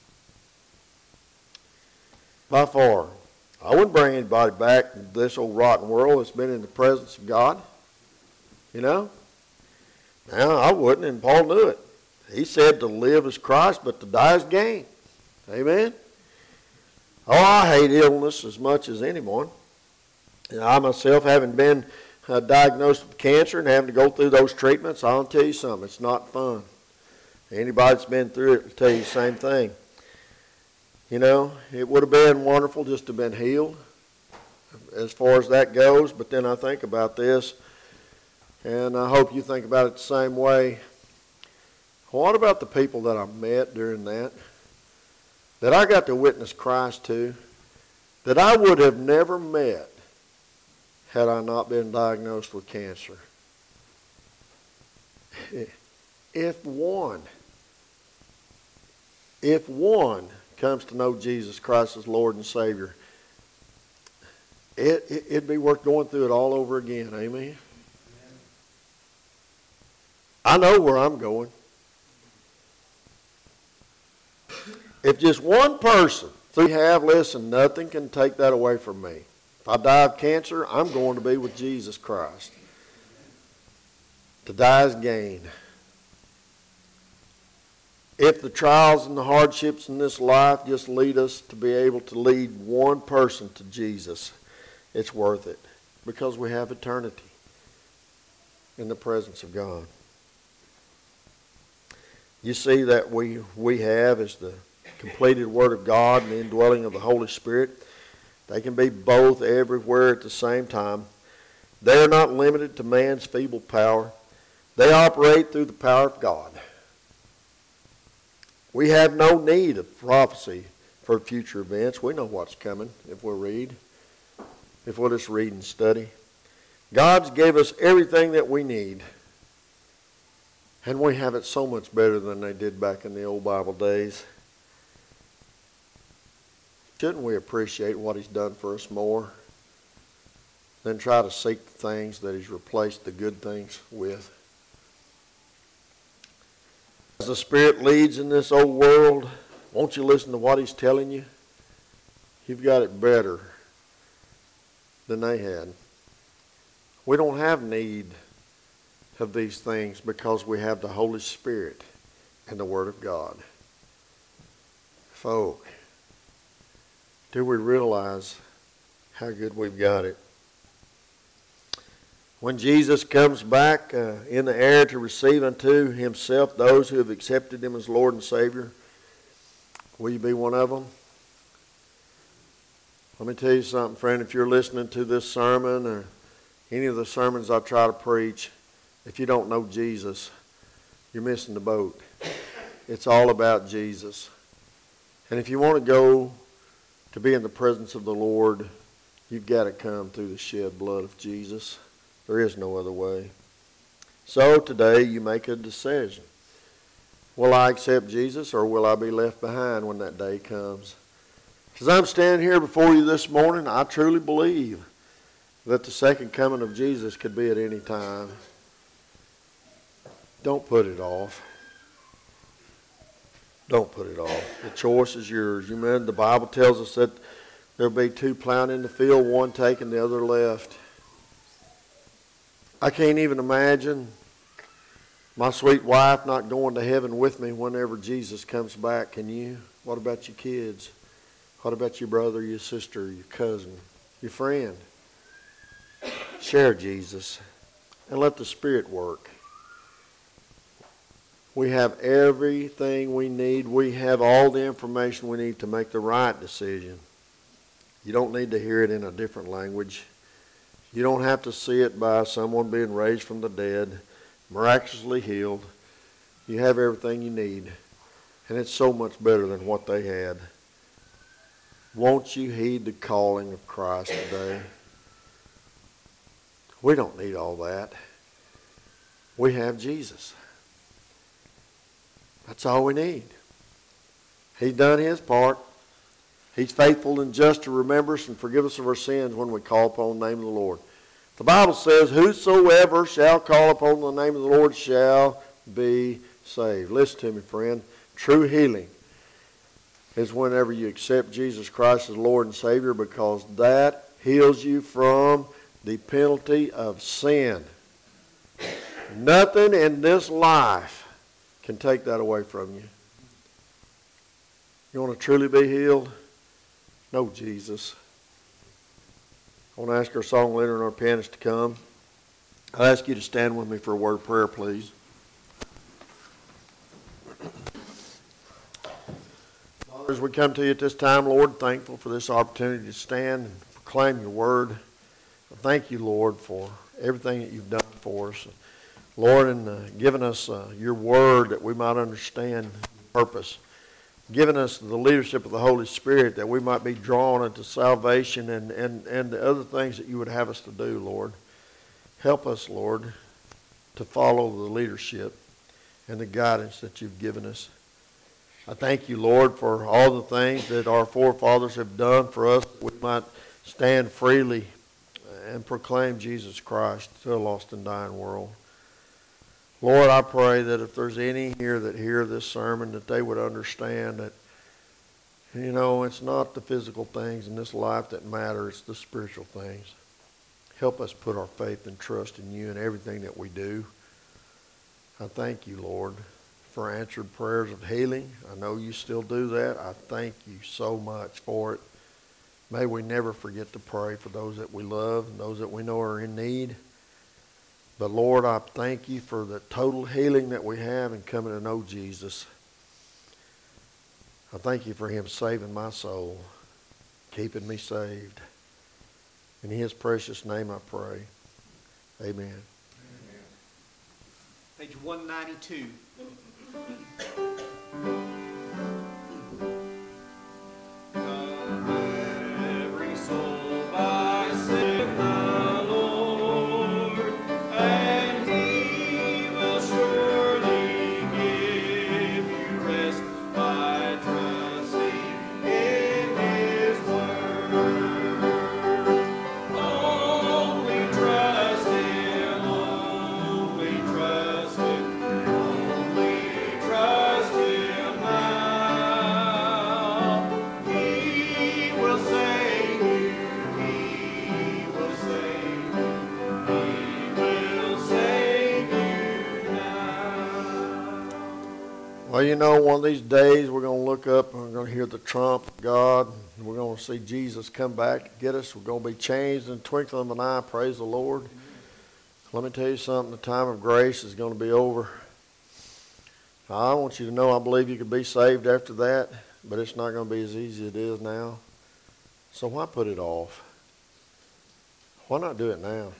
By far. I wouldn't bring anybody back to this old rotten world that's been in the presence of God. You know? Now, I wouldn't, and Paul knew it. He said to live is Christ, but to die is gain. Amen? Oh, I hate illness as much as anyone. And I myself, having been diagnosed with cancer and having to go through those treatments, I'll tell you something, it's not fun. Anybody that's been through it will tell you the same thing. You know, it would have been wonderful just to have been healed as far as that goes, but then I think about this, and I hope you think about it the same way. What about the people that I met during that I got to witness Christ to, that I would have never met had I not been diagnosed with cancer? If one comes to know Jesus Christ as Lord and Savior, it'd be worth going through it all over again. Amen? I know where I'm going. If just one person, listen, nothing can take that away from me. If I die of cancer, I'm going to be with Jesus Christ. To die is gain. If the trials and the hardships in this life just lead us to be able to lead one person to Jesus, it's worth it, because we have eternity in the presence of God. You see that we have is the completed Word of God and the indwelling of the Holy Spirit. They can be both everywhere at the same time. They are not limited to man's feeble power. They operate through the power of God. We have no need of prophecy for future events. We know what's coming if we'll read, if we'll just read and study. God's gave us everything that we need. And we have it so much better than they did back in the old Bible days. Shouldn't we appreciate what he's done for us more than try to seek the things that he's replaced the good things with? As the Spirit leads in this old world, won't you listen to what he's telling you? You've got it better than they had. We don't have need of these things because we have the Holy Spirit and the Word of God. Folk, do we realize how good we've got it? When Jesus comes back in the air to receive unto himself those who have accepted him as Lord and Savior, will you be one of them? Let me tell you something, friend. If you're listening to this sermon or any of the sermons I try to preach, if you don't know Jesus, you're missing the boat. It's all about Jesus. And if you want to go to be in the presence of the Lord, you've got to come through the shed blood of Jesus. There is no other way. So today you make a decision. Will I accept Jesus or will I be left behind when that day comes? As I'm standing here before you this morning, I truly believe that the second coming of Jesus could be at any time. Don't put it off. Don't put it off. The choice is yours. You remember the Bible tells us that there'll be two plowing in the field, one taking, the other left. I can't even imagine my sweet wife not going to heaven with me whenever Jesus comes back. Can you? What about your kids? What about your brother, your sister, your cousin, your friend? Share Jesus and let the Spirit work. We have everything we need. We have all the information we need to make the right decision. You don't need to hear it in a different language. You don't have to see it by someone being raised from the dead, miraculously healed. You have everything you need. And it's so much better than what they had. Won't you heed the calling of Christ today? We don't need all that. We have Jesus. That's all we need. He's done his part. He's faithful and just to remember us and forgive us of our sins when we call upon the name of the Lord. The Bible says, whosoever shall call upon the name of the Lord shall be saved. Listen to me, friend. True healing is whenever you accept Jesus Christ as Lord and Savior, because that heals you from the penalty of sin. Nothing in this life can take that away from you. You want to truly be healed? Know Jesus. I want to ask our song leader and our pianist to come. I'll ask you to stand with me for a word of prayer, please. Father, as we come to you at this time, Lord, thankful for this opportunity to stand and proclaim your word. I thank you, Lord, for everything that you've done for us. Lord, and giving us your word that we might understand your purpose. Giving us the leadership of the Holy Spirit that we might be drawn into salvation and the other things that you would have us to do, Lord. Help us, Lord, to follow the leadership and the guidance that you've given us. I thank you, Lord, for all the things that our forefathers have done for us, that we might stand freely and proclaim Jesus Christ to a lost and dying world. Lord, I pray that if there's any here that hear this sermon, that they would understand that, you know, it's not the physical things in this life that matter, it's the spiritual things. Help us put our faith and trust in you in everything that we do. I thank you, Lord, for answered prayers of healing. I know you still do that. I thank you so much for it. May we never forget to pray for those that we love and those that we know are in need. But Lord, I thank you for the total healing that we have in coming to know Jesus. I thank you for him saving my soul, keeping me saved. In his precious name I pray. Amen. Page 192. Every soul by sing the Lord, and He will surely give you rest by trusting in His word. Only trust Him, only trust Him, only trust Him now. He will save you, He will save you, He will save you now. Well, you know, one of these days we're going to look up and we're going to hear the trump of God. And we're going to see Jesus come back to get us. We're going to be changed in the twinkling of an eye. Praise the Lord. Let me tell you something. The time of grace is going to be over. I want you to know I believe you could be saved after that, but it's not going to be as easy as it is now. So why put it off? Why not do it now?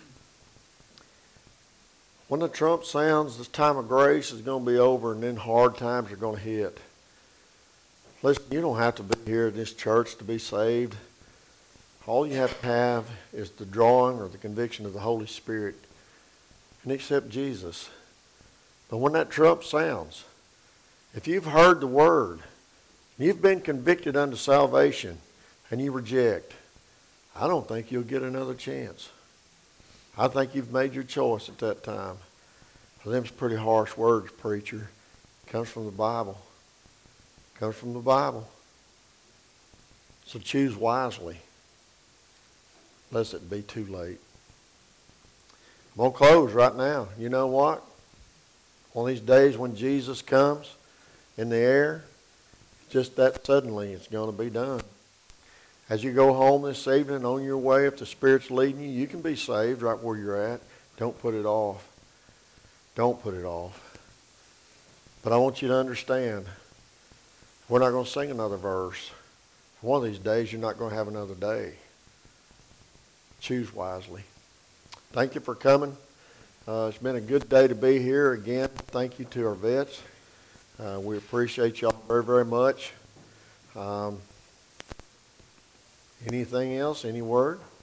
When the trump sounds, this time of grace is going to be over, and then hard times are going to hit. Listen, you don't have to be here in this church to be saved. All you have to have is the drawing or the conviction of the Holy Spirit and accept Jesus. But when that trump sounds, if you've heard the word, you've been convicted unto salvation, and you reject, I don't think you'll get another chance. I think you've made your choice at that time. Them's pretty harsh words, preacher. Comes from the Bible. Comes from the Bible. So choose wisely, lest it be too late. I'm going to close right now. You know what? One of these days when Jesus comes in the air, just that suddenly it's going to be done. As you go home this evening on your way, if the Spirit's leading you, you can be saved right where you're at. Don't put it off. Don't put it off. But I want you to understand, we're not going to sing another verse. One of these days, you're not going to have another day. Choose wisely. Thank you for coming. It's been a good day to be here. Again, thank you to our vets. We appreciate y'all very, very much. Anything else? Any word?